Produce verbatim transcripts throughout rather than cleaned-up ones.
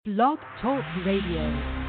Blog Talk Radio.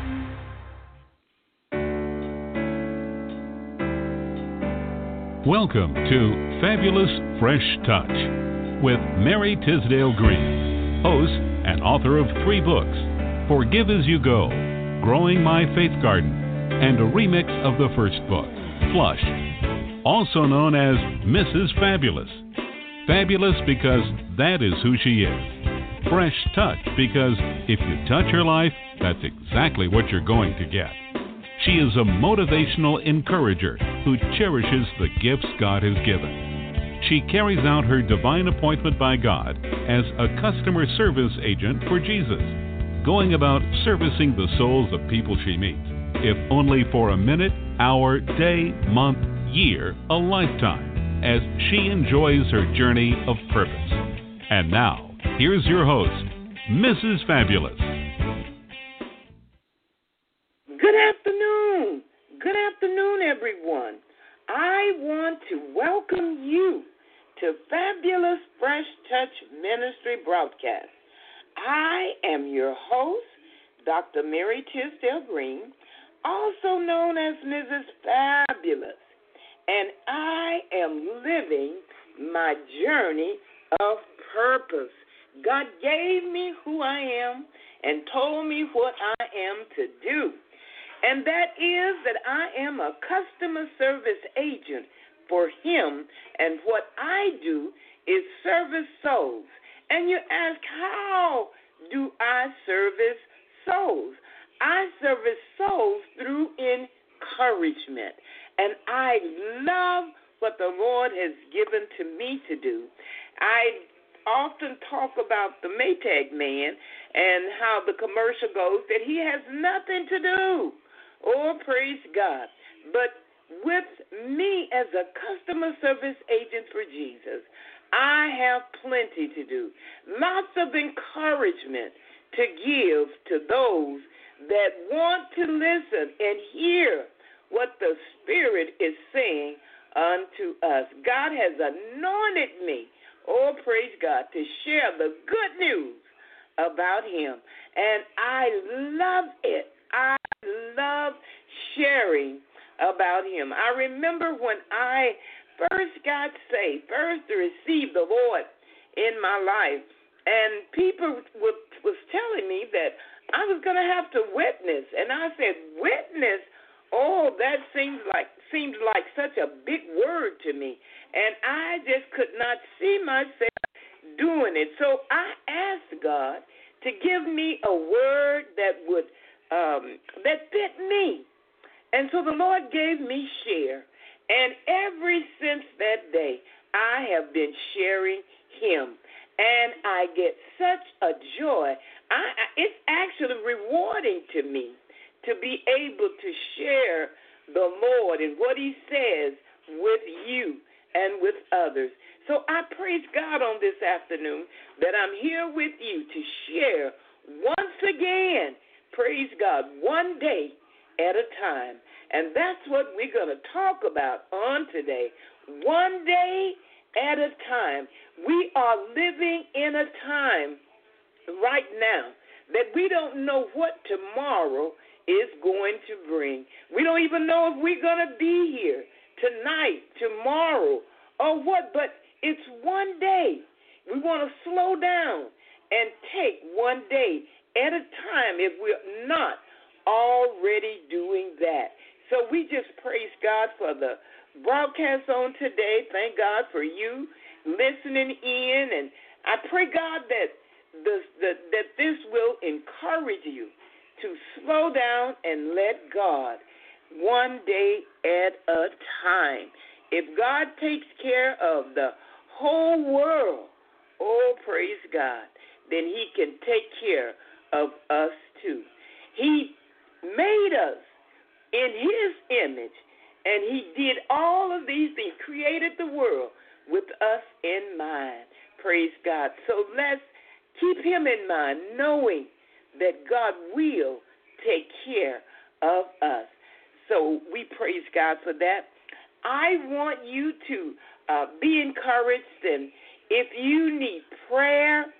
Welcome to Fabulous Fresh Touch with Mary Tisdale Green, host and author of three books, Forgive As You Go, Growing My Faith Garden, and a remix of the first book, Flush, also known as Missus Fabulous. Fabulous because that is who she is. Fresh Touch because if you touch her life, that's exactly what you're going to get. She is a motivational encourager who cherishes the gifts God has given. She carries out her divine appointment by God as a customer service agent for Jesus, going about servicing the souls of people she meets, if only for a minute, hour, day, month, year, a lifetime, as she enjoys her journey of purpose. And now, here's your host, Missus Fabulous. Good afternoon. Good afternoon, everyone. I want to welcome you to Fabulous Fresh Touch Ministry broadcast. I am your host, Doctor Mary Tisdale Green, also known as Missus Fabulous, and I am living my journey of purpose. God gave me who I am and told me what I am to do. And that is that I am a customer service agent for Him, and what I do is service souls. And you ask, how do I service souls? I service souls through encouragement. And I love what the Lord has given to me to do. I often talk about the Maytag man and how the commercial goes that he has nothing to do. Oh, praise God. But with me as a customer service agent for Jesus, I have plenty to do. Lots of encouragement to give to those that want to listen and hear what the Spirit is saying unto us. God has anointed me, oh, praise God, to share the good news about Him. And I love it. I love sharing about Him. I remember when I first got saved, first to receive the Lord in my life, and people w- was telling me that I was going to have to witness. And I said, witness? Oh, that seems like seemed like such a big word to me. And I just could not see myself doing it. So I asked God to give me a word that would um, that fit me. And so the Lord gave me share. And ever since that day, I have been sharing Him. And I get such a joy. I, it's actually rewarding to me to be able to share the Lord and what He says with you and with others. So I praise God on this afternoon that I'm here with you to share once again, praise God, one day at a time. And that's what we're going to talk about on today, one day at a time. We are living in a time right now that we don't know what tomorrow is going to bring. We don't even know if we're going to be here tonight, tomorrow, or what, but it's one day. We want to slow down and take one day at a time if we're not already doing that. So we just praise God for the broadcast on today. Thank God for you listening in, and I pray, God, that the, the, that this will encourage you to slow down and let God one day at a time. If God takes care of the whole world, oh, praise God, then He can take care of us too. He made us in His image, and He did all of these things, created the world with us in mind. Praise God. So let's keep Him in mind, knowing that God will take care of us. So we praise God for that. I want you to uh, be encouraged, and if you need prayer,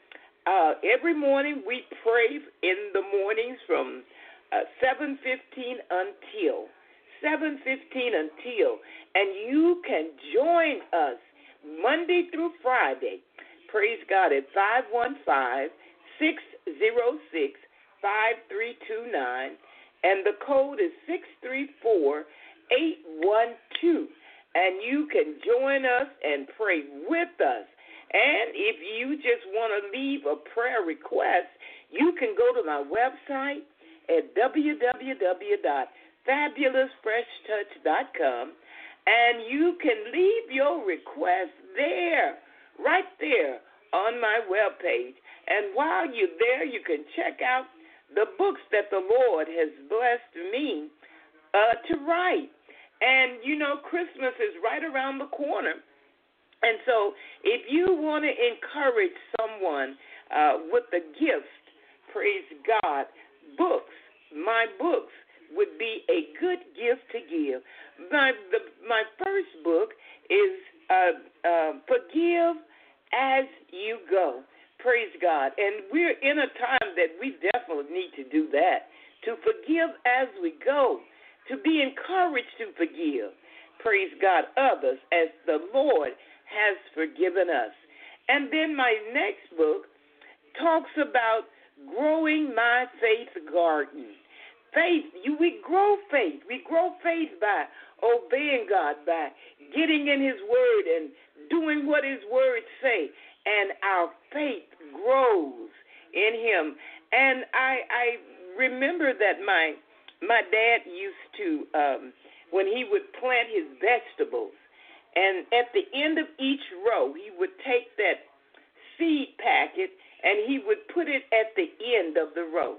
Uh, every morning we pray in the mornings from uh, seven fifteen until seven fifteen until, and you can join us Monday through Friday. Praise God at five one five, six zero six, five three two nine, and the code is six three four, eight one two. And you can join us and pray with us. And if you just want to leave a prayer request, you can go to my website at w w w dot fabulous fresh touch dot com, and you can leave your request there, right there on my webpage. And while you're there, you can check out the books that the Lord has blessed me uh, to write. And, you know, Christmas is right around the corner. And so if you want to encourage someone uh, with a gift, praise God, books, my books would be a good gift to give. My, the, my first book is uh, uh, Forgive as You Go. Praise God. And we're in a time that we definitely need to do that, to forgive as we go, to be encouraged to forgive, praise God, others as the Lord has forgiven us. And then my next book talks about growing my faith garden. Faith, you, we grow faith. We grow faith by obeying God, by getting in His Word and doing what His Word say. And our faith grows in Him. And I, I remember that my My dad used to, um, when he would plant his vegetables, and at the end of each row, he would take that seed packet and he would put it at the end of the row.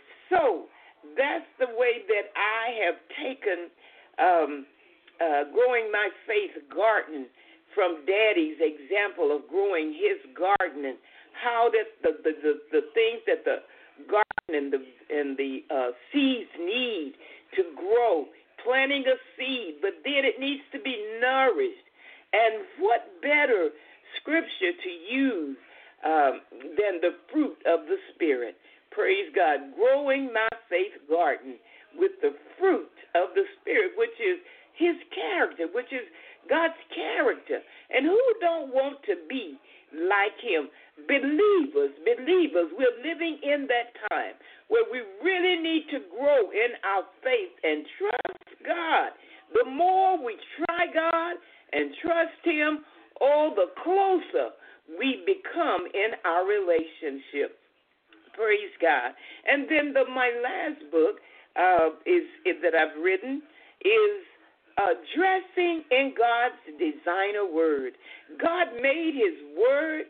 So that's the way that I have taken um, uh, growing my faith garden from Daddy's example of growing his garden, and how that the, the, the, the things that the garden and the and the uh, seeds need to grow, planting a seed, but then it needs to be nourished. And what better scripture to use um, than the fruit of the Spirit? Praise God. Growing my faith garden with the fruit of the Spirit, which is His character, which is God's character. And who don't want to be like Him? Believers, believers, we're living in that time where we really need to grow in our faith and trust God. The more we try God and trust Him, oh, the closer we become in our relationship. Praise God. And then the, my last book uh, is, is that I've written is uh, Dressing in God's Designer Word. God made His Word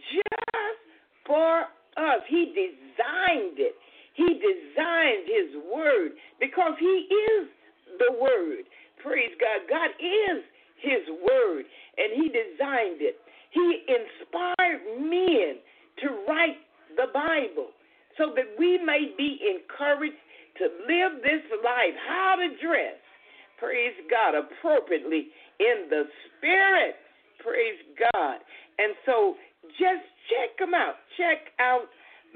just for us. He designed it. He designed His Word because He is the Word. Praise God. God is His Word, and He designed it. He inspired men to write the Bible so that we may be encouraged to live this life, how to dress, praise God, appropriately in the Spirit. Praise God. And so just check them out. Check out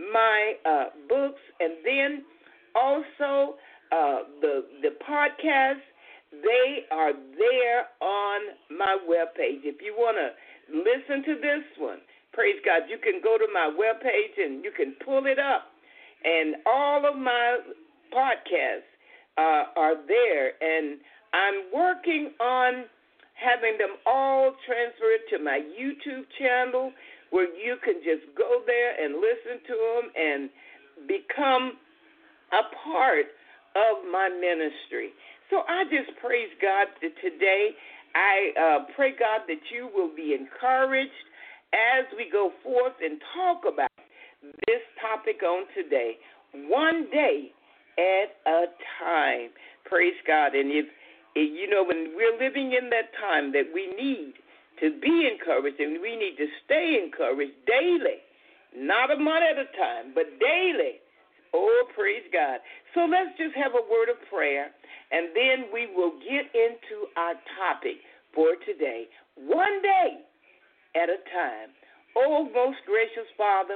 my uh, books, and then also uh, the the podcasts. They are there on my webpage. If you want to listen to this one, praise God, you can go to my webpage and you can pull it up. And all of my podcasts uh, are there. And I'm working on having them all transferred to my YouTube channel, where you can just go there and listen to them and become a part of my ministry. So I just praise God that today. I uh, pray, God, that you will be encouraged as we go forth and talk about this topic on today, one day at a time. Praise God. And if, if you know, when we're living in that time that we need to be encouraged, and we need to stay encouraged daily, not a month at a time, but daily. Oh, praise God. So let's just have a word of prayer, and then we will get into our topic for today, one day at a time. Oh, most gracious Father,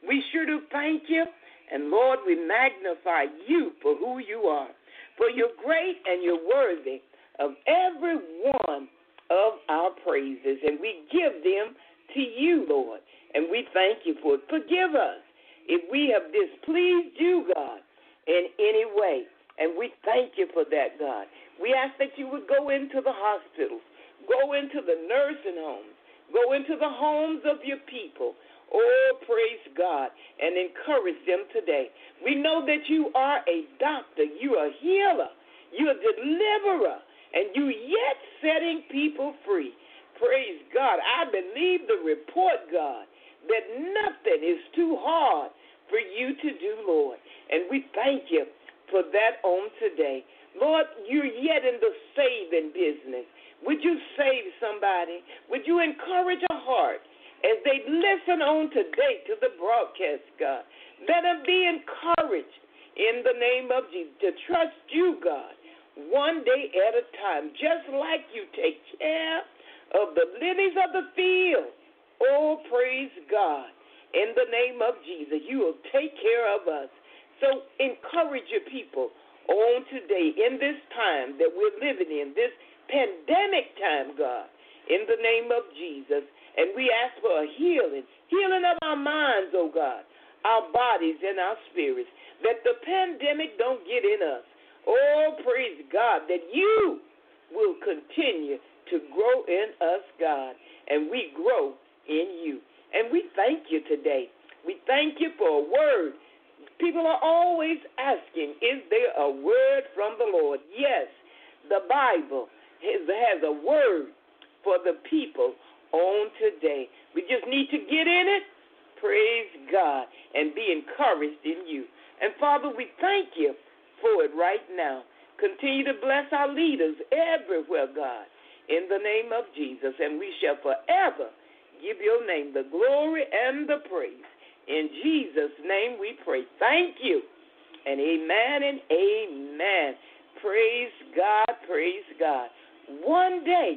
We sure do thank you. And, Lord, we magnify you for who you are. For you're great and you're worthy of every one of our praises. And we give them to you, Lord. And we thank you for it. Forgive us if we have displeased you, God, in any way. And we thank you for that, God. We ask that you would go into the hospitals, go into the nursing homes, go into the homes of your people. Oh, praise God, and encourage them today. We know that you are a doctor, you are a healer, you are a deliverer, and you yet setting people free. Praise God. I believe the report, God, that nothing is too hard for you to do, Lord. And we thank you for that on today. Lord, you're yet in the saving business. Would you save somebody? Would you encourage a heart as they listen on today to the broadcast, God? Let them be encouraged in the name of Jesus to trust you, God, one day at a time, just like you take care of the lilies of the field. Oh, praise God. In the name of Jesus, you will take care of us. So encourage your people on today in this time that we're living in, this pandemic time, God, in the name of Jesus. And we ask for a healing, healing of our minds, oh God, our bodies and our spirits, that the pandemic don't get in us. Oh, praise God, that you will continue to grow in us, God, and we grow in you. And we thank you today. We thank you for a word. People are always asking, is there a word from the Lord? Yes, the Bible has, has a word for the people on today. We just need to get in it, praise God, and be encouraged in you. And Father, we thank you for it right now. Continue to bless our leaders everywhere, God, in the name of Jesus, and we shall forever give your name the glory and the praise. In Jesus' name we pray. Thank you, and amen and amen. Praise God, praise God. One day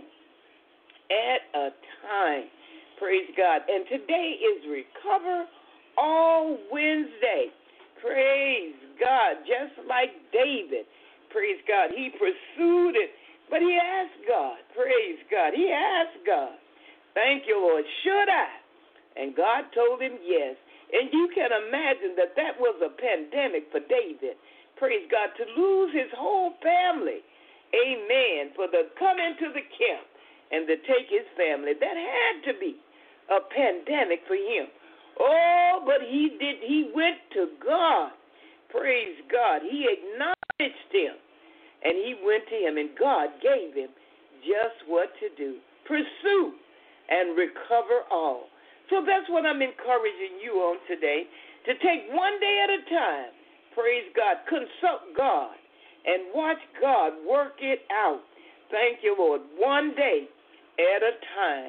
at a time. Praise God. And today is Recover All Wednesday. Praise God. Just like David. Praise God. He pursued it, but he asked God. Praise God. He asked God. Thank you, Lord. Should I? And God told him yes. And you can imagine that that was a pandemic for David. Praise God. To lose his whole family. Amen. For the come into the camp and to take his family. That had to be a pandemic for him. Oh, but he did. He went to God. Praise God. He acknowledged him. And he went to him, and God gave him just what to do. Pursue and recover all. So that's what I'm encouraging you on today, to take one day at a time. Praise God. Consult God and watch God work it out. Thank you, Lord. One day at a time.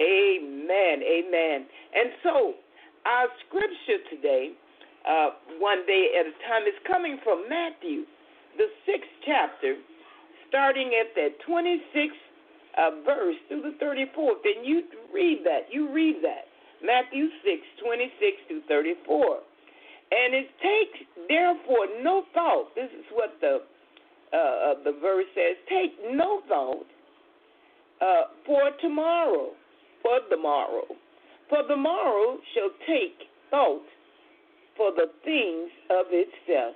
Amen. Amen. And so our scripture today, uh, one day at a time, is coming from Matthew, the sixth chapter, starting at that twenty-sixth uh, verse through the thirty-fourth. And you read that. You read that. Matthew six, twenty-six through thirty-four. And it takes, therefore, no thought. This is what the uh, the verse says. Take no thought uh, for tomorrow, for the morrow. For the morrow shall take thought for the things of itself.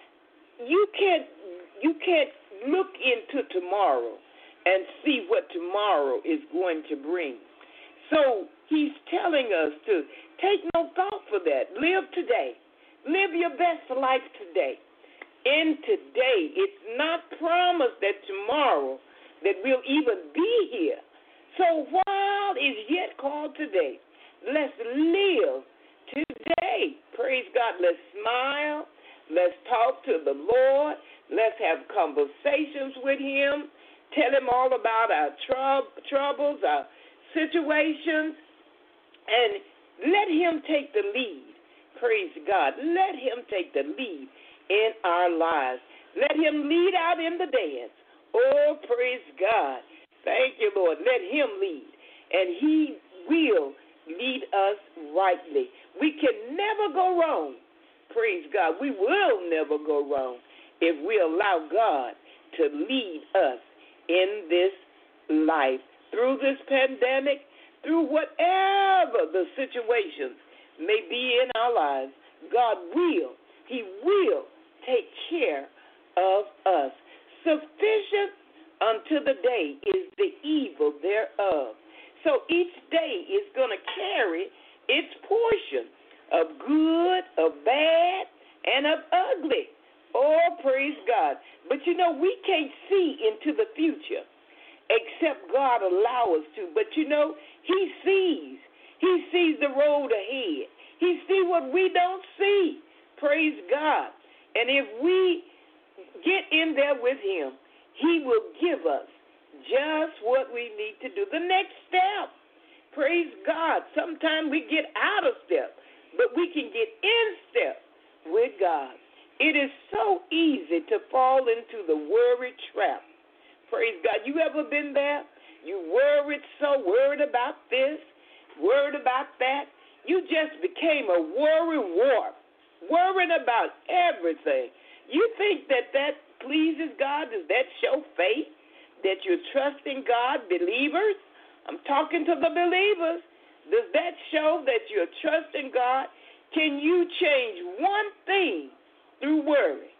You can't, you can't look into tomorrow and see what tomorrow is going to bring. So he's telling us to take no thought for that. Live today. Live your best life today. In today, it's not promised that tomorrow that we'll even be here. So while it's yet called today, let's live today. Praise God. Let's smile. Let's talk to the Lord. Let's have conversations with him. Tell him all about our trou- troubles, our situations, and let him take the lead. Praise God. Let him take the lead in our lives. Let him lead out in the dance. Oh, praise God. Thank you, Lord. Let him lead, and he will lead us rightly. We can never go wrong. Praise God. We will never go wrong if we allow God to lead us in this life. Through this pandemic, through whatever the situations may be in our lives, God will, He will take care of us. Sufficient unto the day is the evil thereof. So each day is going to carry its portion of good, of bad, and of ugly. Oh, praise God. But you know, we can't see into the future except God allow us to. But you know, He sees. He sees the road ahead. He sees what we don't see. Praise God. And if we get in there with Him, He will give us just what we need to do. The next step. Praise God. Sometimes we get out of step, but we can get in step with God. It is so easy to fall into the worry trap. Praise God. You ever been there? You worried, so worried about this, worried about that. You just became a worry warp, worrying about everything. You think that that pleases God? Does that show faith? That you're trusting God, believers? I'm talking to the believers. Does that show that you're trusting God? Can you change one thing through worry?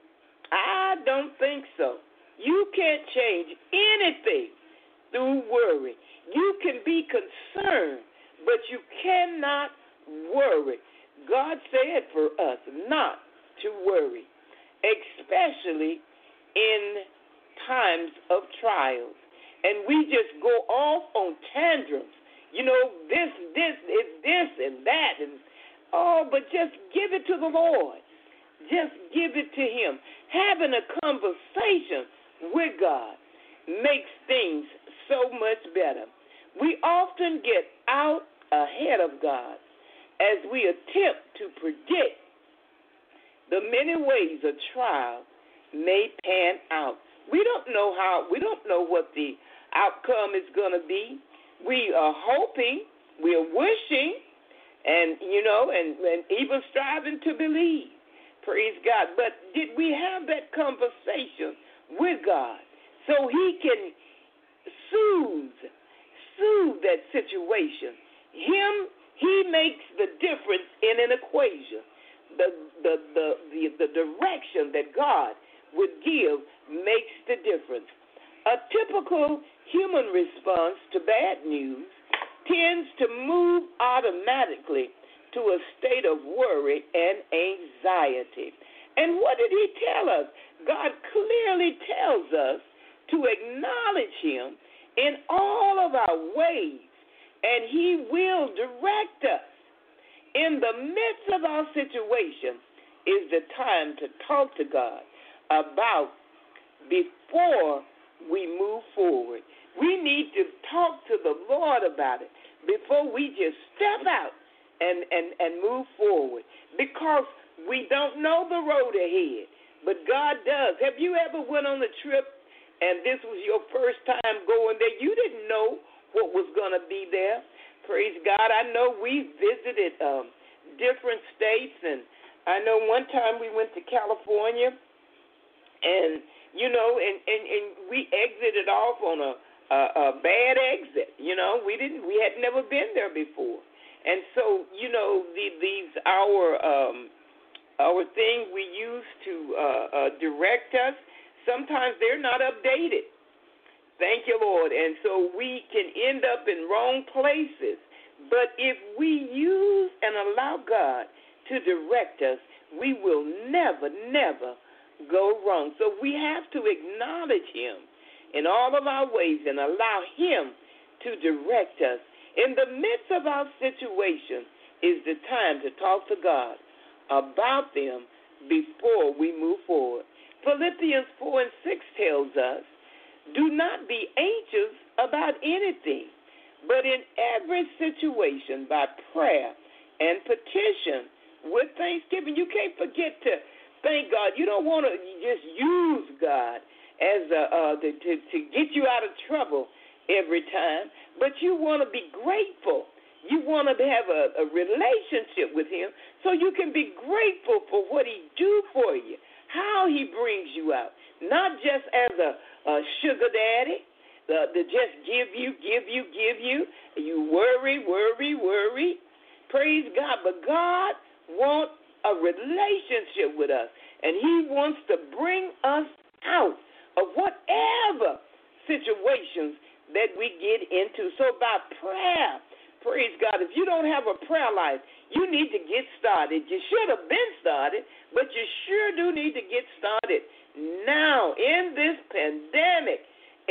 I don't think so. You can't change anything through worry. You can be concerned, but you cannot worry. God said for us not to worry, especially in times of trials. And we just go off on tantrums. You know, this, this, is this, and that. And oh, but just give it to the Lord. Just give it to Him. Having a conversation with God makes things so much better. We often get out ahead of God as we attempt to predict the many ways a trial may pan out. We don't know how, we don't know what the outcome is going to be. We are hoping, we are wishing, and, you know, and, and even striving to believe. Praise God. But did we have that conversation with God so He can soothe, soothe that situation? Him, He makes the difference in an equation. The, the, the, the, the direction that God would give makes the difference. A typical human response to bad news tends to move automatically to a state of worry and anxiety. And what did He tell us? God clearly tells us to acknowledge Him in all of our ways, and He will direct us. In the midst of our situation is the time to talk to God about before we move forward. We need to talk to the Lord about it before we just step out and, and, and move forward, because we don't know the road ahead, but God does. Have you ever went on a trip and this was your first time going there? You didn't know what was going to be there. Praise God. I know we visited um, different states, and I know one time we went to California, and you know, and, and, and we exited off on a, a, a bad exit. You know, we didn't, we had never been there before, and so you know, the, these our um, our thing we use to uh, uh, direct us. Sometimes they're not updated. Thank you, Lord, and so we can end up in wrong places. But if we use and allow God to direct us, we will never, never go wrong. So we have to acknowledge Him in all of our ways and allow Him to direct us. In the midst of our situation is the time to talk to God about them before we move forward. Philippians four and six tells us, do not be anxious about anything, but in every situation by prayer and petition with thanksgiving. You can't forget to thank God. You don't want to just use God as a, uh, to, to, to get you out of trouble every time, but you want to be grateful You want to have a, a relationship with him so you can be grateful for what he do for you, how he brings you out, not just as a, a sugar daddy, the, the just give you, give you, give you. You worry, worry, worry. Praise God. But God wants a relationship with us, and he wants to bring us out of whatever situations that we get into. So by prayer, praise God, if you don't have a prayer life, you need to get started. You should have been started, but you sure do need to get started now in this pandemic.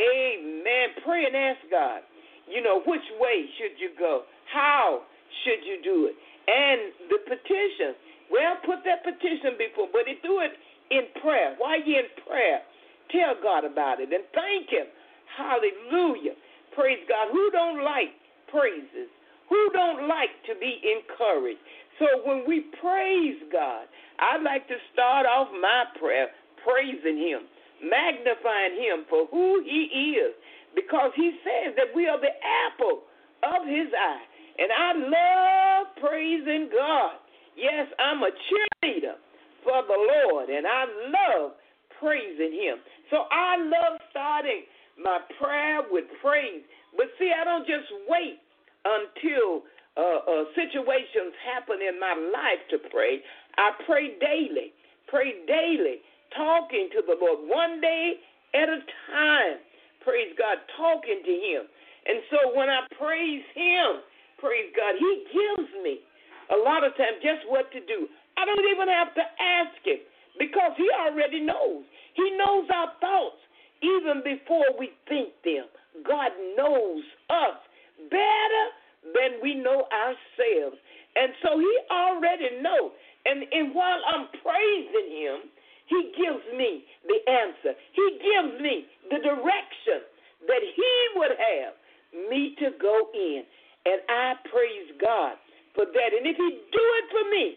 Amen. Pray and ask God, you know, which way should you go? How should you do it? And the petition, well, put that petition before, but do it in prayer. While you're in prayer, tell God about it and thank him. Hallelujah. Praise God. Who don't like praises? Who don't like to be encouraged? So when we praise God, I like to start off my prayer praising him, magnifying him for who he is, because he says that we are the apple of his eye. And I love praising God. Yes, I'm a cheerleader for the Lord, and I love praising him. So I love starting my prayer with praise. But see, I don't just wait until uh, uh, situations happen in my life to pray. I pray daily, pray daily, talking to the Lord one day at a time. Praise God, talking to him. And so when I praise him, praise God, he gives me a lot of times just what to do. I don't even have to ask him because he already knows. He knows our thoughts even before we think them. God knows us better than we know ourselves. And so he already knows. And, and while I'm praising him, he gives me the answer. He gives me the direction that he would have me to go in. And I praise God for that. And if he do it for me,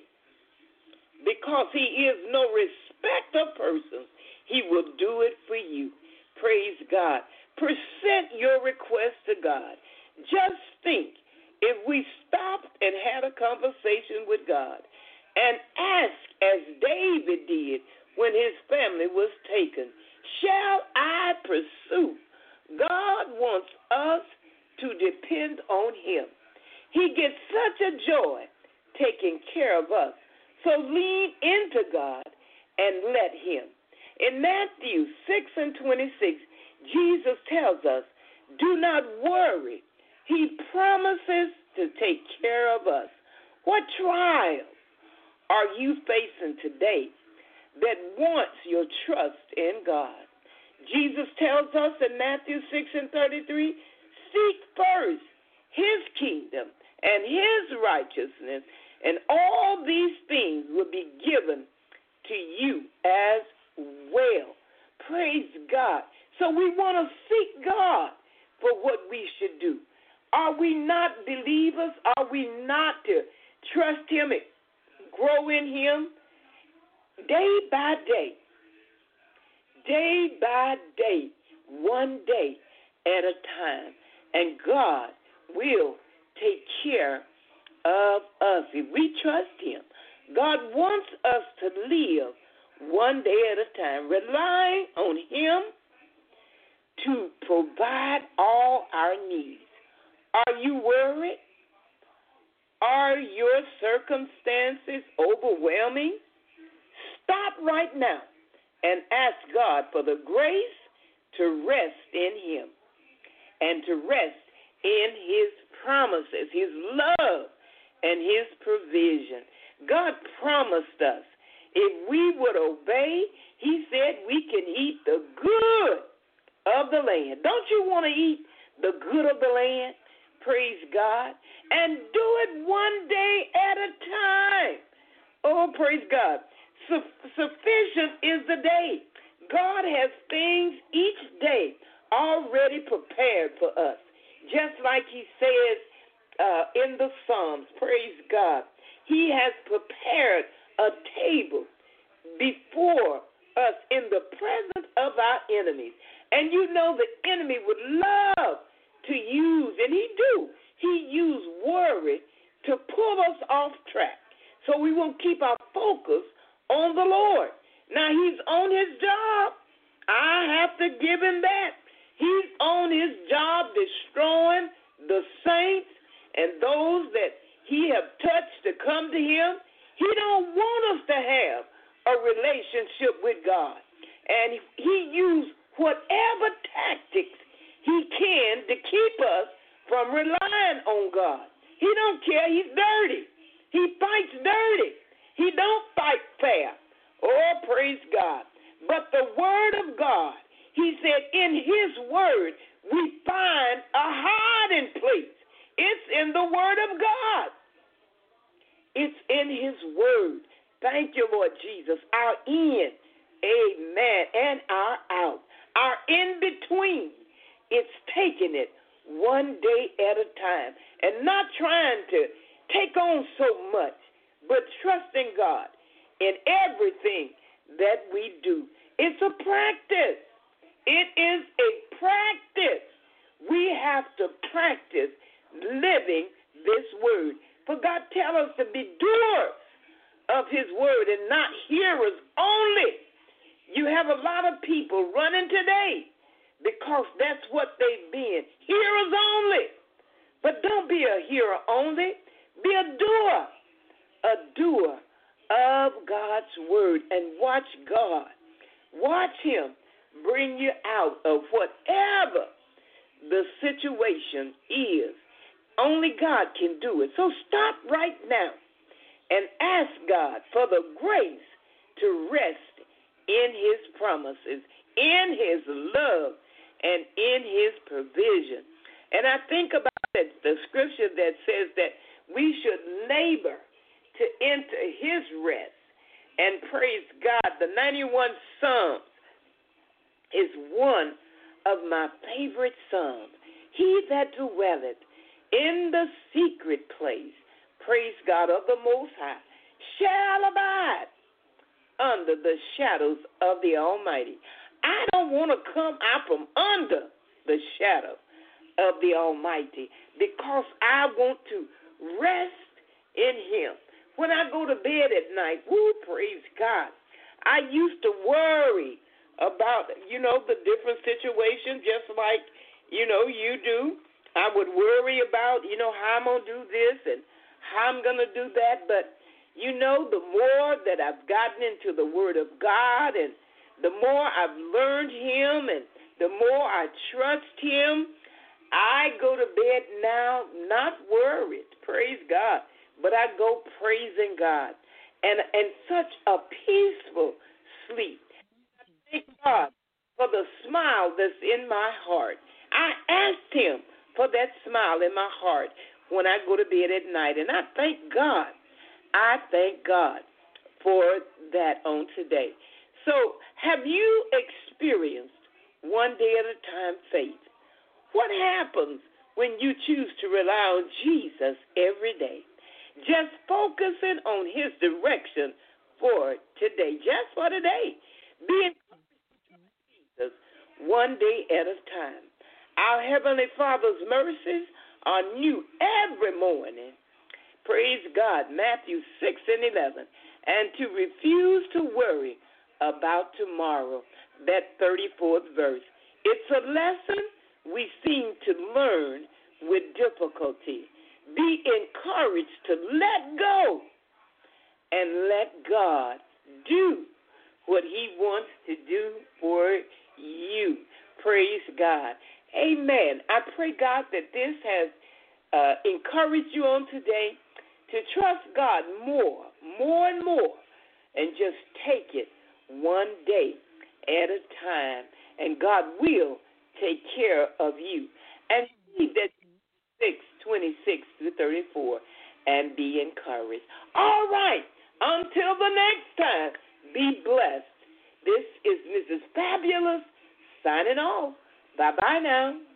because he is no respecter of persons, he will do it for you. Praise God. Present your request to God. Just think, if we stopped and had a conversation with God and asked as David did when his family was taken, shall I pursue? God wants us to depend on him. He gets such a joy taking care of us. So lean into God and let him. In Matthew six and twenty-six, Jesus tells us, do not worry. He promises to take care of us. What trials are you facing today that wants your trust in God? Jesus tells us in Matthew six and thirty-three, seek first his kingdom and his righteousness, and all these things will be given to you as well. Praise God. So we want to seek God for what we should do. Are we not believers? Are we not to trust him and grow in him day by day? Day by day, one day at a time. And God will take care of us if we trust him. God wants us to live one day at a time, relying on him to provide all our needs. Are you worried? Are your circumstances overwhelming? Stop right now and ask God for the grace to rest in him and to rest in his promises, his love, and his provision. God promised us if we would obey, he said we can eat the good of the land. Don't you want to eat the good of the land? Praise God. And do it one day at a time. Oh, praise God. Su- sufficient is the day. God has things each day already prepared for us. Just like he says uh, in the Psalms, praise God. He has prepared a table before us in the presence of our enemies. And you know the enemy would love to use, and he do, he used worry to pull us off track so we won't keep our focus on the Lord. Now, he's on his job. I have to give him that. He's on his job destroying the saints and those that he have touched to come to him. He don't want us to have a relationship with God. And he used whatever tactics he can to keep us from relying on God. He don't care. He's dirty. He fights dirty. He don't fight fair. Oh, praise God. But the word of God, he said in his word, we find a hiding place. It's in the word of God. It's in his word. Thank you, Lord Jesus. Our in, amen, and our out. Our in between. It's taking it one day at a time and not trying to take on so much, but trusting God in everything that we do. It's a practice. It is a practice. We have to practice living this word. For God tells us to be doers of his word and not hearers only. You have a lot of people running today because that's what they've been, hearers only. But don't be a hearer only. Be a doer, a doer of God's word, and watch God. Watch him bring you out of whatever the situation is. Only God can do it. So stop right now and ask God for the grace to rest in his promises, in his love, and in his provision. And I think about it, the scripture that says that we should labor to enter his rest. And praise God, the ninety-one Psalms is one of my favorite Psalms. He that dwelleth in the secret place, praise God, of the Most High, shall abide under the shadows of the Almighty. I don't want to come out from under the shadow of the Almighty because I want to rest in him. When I go to bed at night, woo, praise God, I used to worry about, you know, the different situations just like, you know, you do. I would worry about, you know, how I'm going to do this and how I'm going to do that. But, you know, the more that I've gotten into the Word of God and the more I've learned him and the more I trust him, I go to bed now not worried, praise God, but I go praising God. And, and such a peaceful sleep. I thank God for the smile that's in my heart. I asked him for that smile in my heart when I go to bed at night. And I thank God. I thank God for that on today. So have you experienced one day at a time faith? What happens when you choose to rely on Jesus every day? Just focusing on his direction for today, just for today. Be encouraged with Jesus one day at a time. Our Heavenly Father's mercies are new every morning. Praise God, Matthew six and eleven. And to refuse to worry about tomorrow, that thirty-fourth verse. It's a lesson we seem to learn with difficulty. Be encouraged to let go and let God do what he wants to do for you. Praise God. Amen. I pray, God, that this has uh, encouraged you on today to trust God more, more and more, and just take it one day at a time. And God will take care of you. And see that six twenty-six through thirty-four and be encouraged. All right. Until the next time, be blessed. This is Missus Fabulous signing off. Bye-bye now.